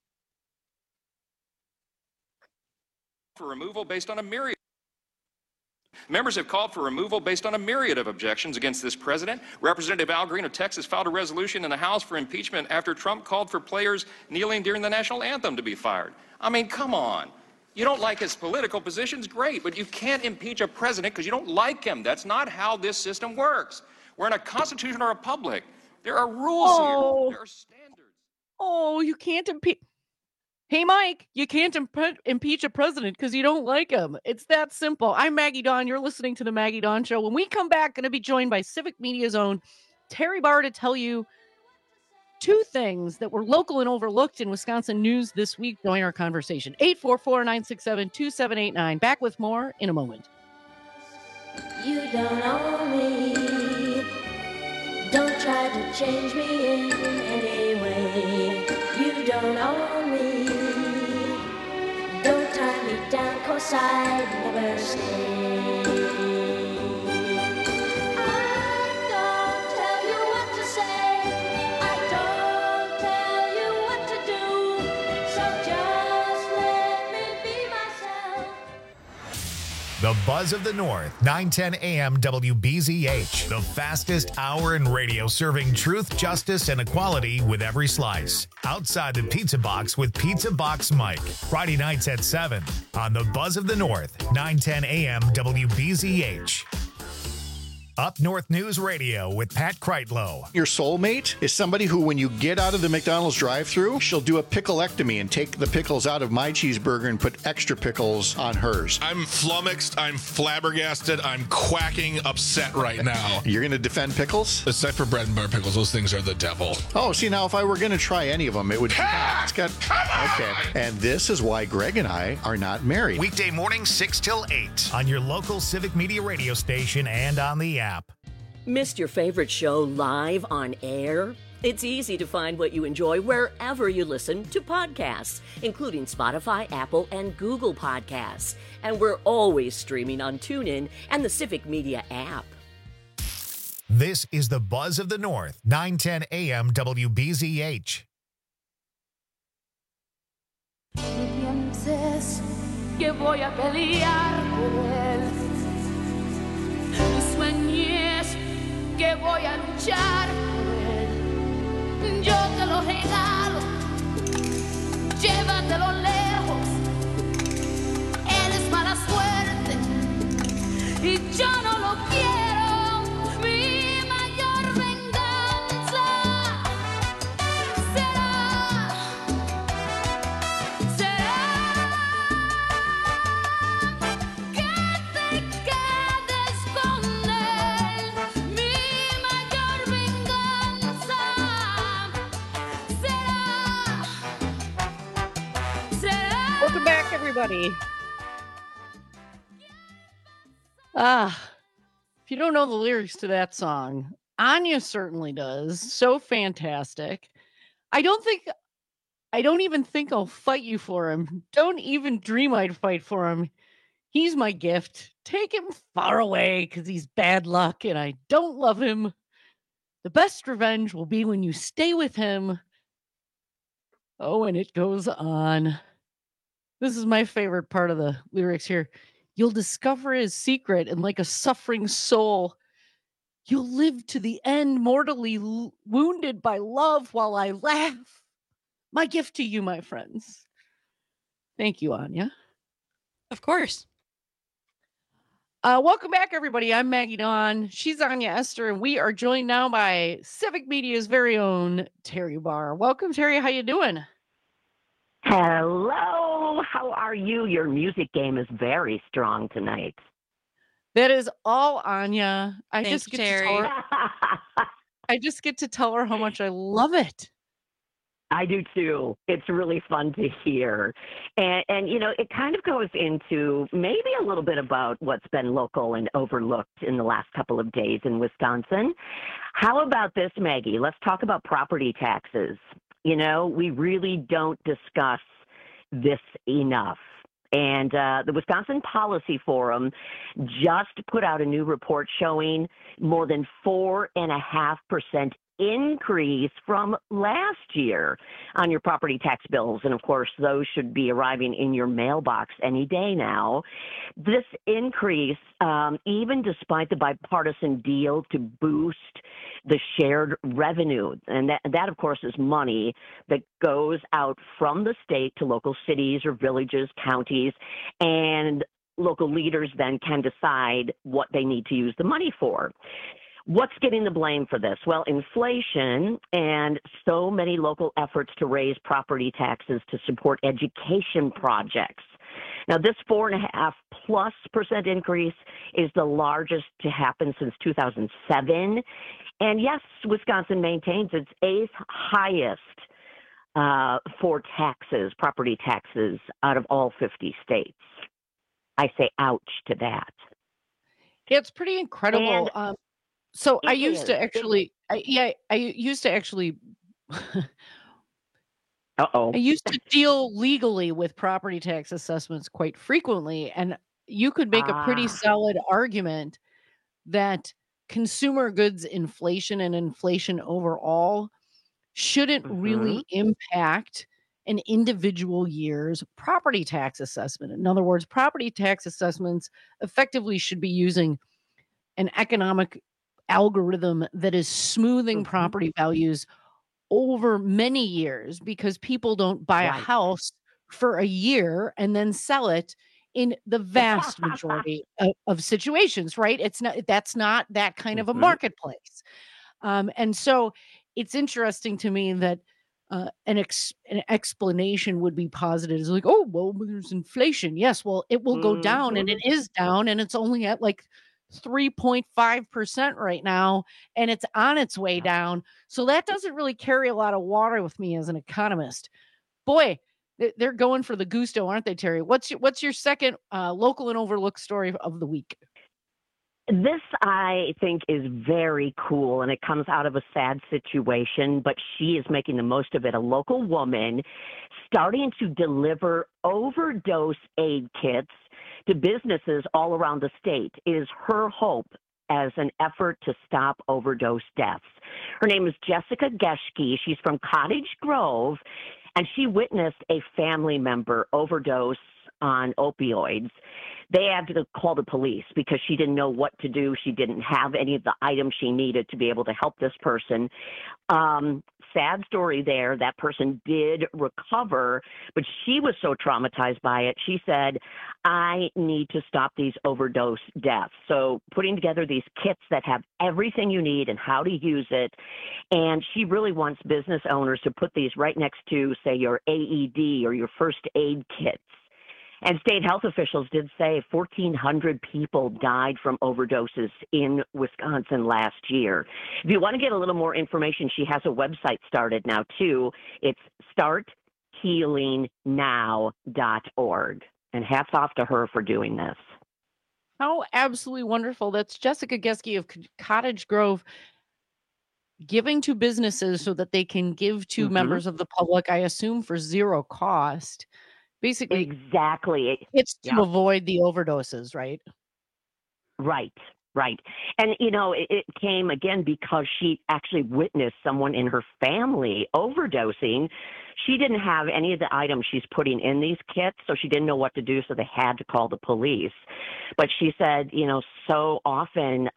For removal based on a myriad. Members have called for removal based on a myriad of objections against this president. Representative Al Green of Texas filed a resolution in the House for impeachment after Trump called for players kneeling during the national anthem to be fired. I mean, come on. You don't like his political positions? Great, but you can't impeach a president because you don't like him. That's not how this system works. We're in a constitutional republic. There are rules here. There are standards. Oh, you can't impeach. Hey, Mike, you can't impeach a president because you don't like him. It's that simple. I'm Maggie Dawn. You're listening to The Maggie Dawn Show. When we come back, going to be joined by Civic Media's own Terry Barr to tell you 2 things that were local and overlooked in Wisconsin news this week. Join our conversation. 844-967-2789. Back with more in a moment. You don't own me. Don't try to change me in any way. You don't own me. Don't tie me down, 'cause I never stay. I don't tell you what to say. I don't tell you what to do. So just let me be myself. The Buzz of the North, 910 AM WBZH. The fastest hour in radio serving truth, justice, and equality with every slice. Outside the Pizza Box with Pizza Box Mike. Friday nights at 7 on The Buzz of the North, 910 AM WBZH. Up North News Radio with Pat Kreitlow. Your soulmate is somebody who, when you get out of the McDonald's drive-thru, she'll do a picklectomy and take the pickles out of my cheeseburger and put extra pickles on hers. I'm flummoxed. I'm flabbergasted. I'm quacking upset right now. You're going to defend pickles? Except for bread and butter pickles. Those things are the devil. Oh, see, now if I were going to try any of them, it would be... It's got... Okay. And this is why Greg and I are not married. Weekday morning, 6 till 8 on your local Civic Media radio station and on the app. Missed your favorite show live on air? It's easy to find what you enjoy wherever you listen to podcasts, including Spotify, Apple, and Google Podcasts. And we're always streaming on TuneIn and the Civic Media app. This is the Buzz of the North, 910 AM WBZH. Pienses que voy a pelear por él. No sueñes que voy a luchar por él. Yo te lo regalo, llévatelo lejos. Él es mala suerte y yo no lo quiero. Mi mayor venganza será que te quedes con él. Mi mayor venganza será. Welcome back, everybody. If you don't know the lyrics to that song, Anya certainly does. So fantastic. I don't even think I'll fight you for him. Don't even dream I'd fight for him. He's my gift. Take him far away because he's bad luck and I don't love him. The best revenge will be when you stay with him. Oh, and it goes on. This is my favorite part of the lyrics here. You'll discover his secret, and like a suffering soul, you'll live to the end, mortally wounded by love while I laugh. My gift to you, my friends. Thank you, Anya. Of course. Welcome back, everybody. I'm Maggie Dawn. She's Anya Esther, and we are joined now by Civic Media's very own Terry Barr. Welcome, Terry. How you doing? Hello, how are you? Your music game is very strong tonight. That is all Anya. I Thank just you, get to Terry. tell her. I just get to tell her how much I love it. I do too. It's really fun to hear. And you know, it kind of goes into maybe a little bit about what's been local and overlooked in the last couple of days in Wisconsin. How about this, Maggie? Let's talk about property taxes. You know, we really don't discuss this enough. And the Wisconsin Policy Forum just put out a new report showing more than 4.5% increase from last year on your property tax bills. And of course, those should be arriving in your mailbox any day now. This increase, even despite the bipartisan deal to boost the shared revenue, and that of course is money that goes out from the state to local cities or villages, counties, and local leaders then can decide what they need to use the money for. What's getting the blame for this? Well, inflation and so many local efforts to raise property taxes to support education projects. Now, this 4.5+% increase is the largest to happen since 2007. And yes, Wisconsin maintains its 8th highest for taxes, property taxes, out of all 50 states. I say ouch to that. Yeah, it's pretty incredible. And So I it used is. to actually, I used to actually, Uh-oh. I used to deal legally with property tax assessments quite frequently, and you could make a pretty solid argument that consumer goods inflation and inflation overall shouldn't really impact an individual year's property tax assessment. In other words, property tax assessments effectively should be using an economic algorithm that is smoothing property values over many years, because people don't buy a house for a year and then sell it in the vast majority of situations, right? That's not that kind of a marketplace. And so it's interesting to me that an explanation would be posited. It's like, oh, well, there's inflation. Yes, well, it will go down, and it is down, and it's only at like 3.5% right now, and it's on its way down. So that doesn't really carry a lot of water with me as an economist. Boy, they're going for the gusto, aren't they, Terry? What's your second local and overlooked story of the week? This, I think, is very cool, and it comes out of a sad situation, but she is making the most of it. A local woman starting to deliver overdose aid kits to businesses all around the state. It is her hope as an effort to stop overdose deaths. Her name is Jessica Geschke. She's from Cottage Grove, and she witnessed a family member overdose on opioids. They had to call the police because she didn't know what to do. She didn't have any of the items she needed to be able to help this person. Sad story there. That person did recover, but she was so traumatized by it. She said, I need to stop these overdose deaths. So putting together these kits that have everything you need and how to use it. And she really wants business owners to put these right next to, say, your AED or your first aid kits. And state health officials did say 1,400 people died from overdoses in Wisconsin last year. If you want to get a little more information, she has a website started now, too. It's starthealingnow.org. And hats off to her for doing this. How absolutely wonderful. That's Jessica Geschke of Cottage Grove, giving to businesses so that they can give to members of the public, I assume for zero cost. Basically, exactly. It's to avoid the overdoses, right? Right. And, you know, it came again because she actually witnessed someone in her family overdosing. She didn't have any of the items she's putting in these kits, so she didn't know what to do, so they had to call the police. But she said, you know, so often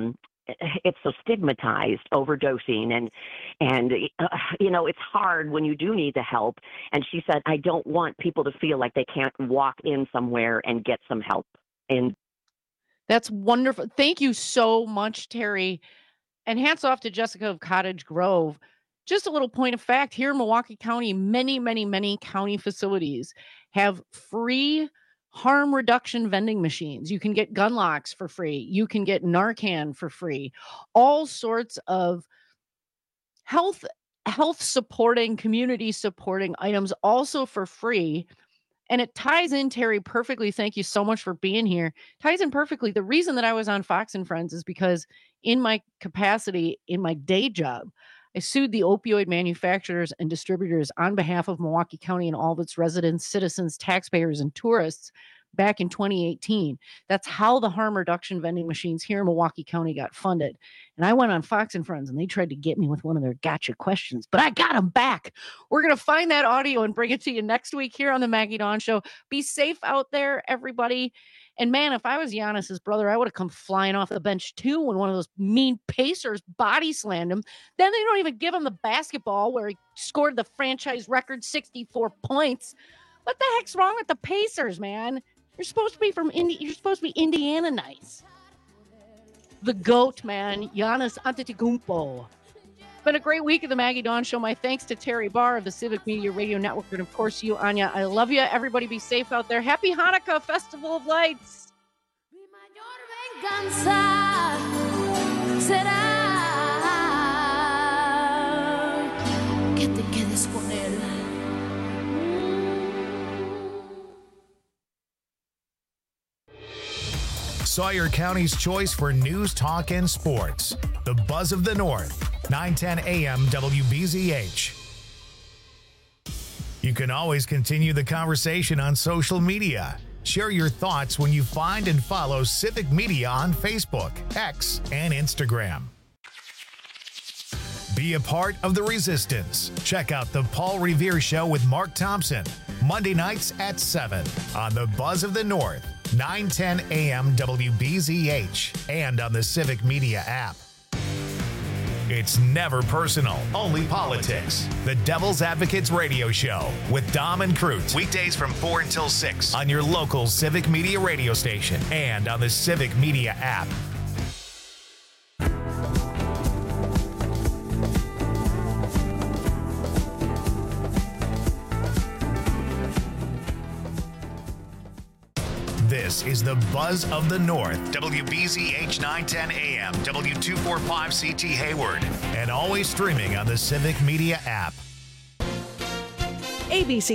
it's so stigmatized, overdosing, and you know, it's hard when you do need the help. And she said, I don't want people to feel like they can't walk in somewhere and get some help. And that's wonderful. Thank you so much, Terry. And hats off to Jessica of Cottage Grove. Just a little point of fact, here in Milwaukee County, many county facilities have free harm reduction vending machines. You can get gun locks for free. You can get Narcan for free. All sorts of health supporting, community supporting items also for free. And it ties in, Terry, perfectly. Thank you so much for being here. Ties in perfectly. The reason that I was on Fox and Friends is because in my capacity, in my day job, I sued the opioid manufacturers and distributors on behalf of Milwaukee County and all of its residents, citizens, taxpayers, and tourists back in 2018. That's how the harm reduction vending machines here in Milwaukee County got funded. And I went on Fox and Friends, and they tried to get me with one of their gotcha questions, but I got them back. We're going to find that audio and bring it to you next week here on the Maggie Dawn Show. Be safe out there, everybody. And man, if I was Giannis's brother, I would have come flying off the bench too when one of those mean Pacers body slammed him. Then they don't even give him the basketball where he scored the franchise record 64 points. What the heck's wrong with the Pacers, man? You're supposed to be you're supposed to be Indiana nice. The GOAT, man, Giannis Antetokounmpo. It's been a great week of the Maggie Dawn Show. My thanks to Terry Barr of the Civic Media Radio Network, and of course you, Anya. I love you. Everybody be safe out there. Happy Hanukkah, Festival of Lights. Que te quedes con él. Sawyer County's choice for news, talk, and sports. The Buzz of the North, 910 AM WBZH. You can always continue the conversation on social media. Share your thoughts when you find and follow Civic Media on Facebook, X, and Instagram. Be a part of the resistance. Check out the Paul Revere Show with Mark Thompson, Monday nights at 7 on the Buzz of the North, 910 AM WBZH, and on the Civic Media app. It's never personal, only politics. The Devil's Advocates Radio Show with Dom and Cruz. Weekdays from 4 until 6 on your local Civic Media radio station and on the Civic Media app. This is the Buzz of the North, WBZH 910 AM, W245CT Hayward, and always streaming on the Civic Media app. ABC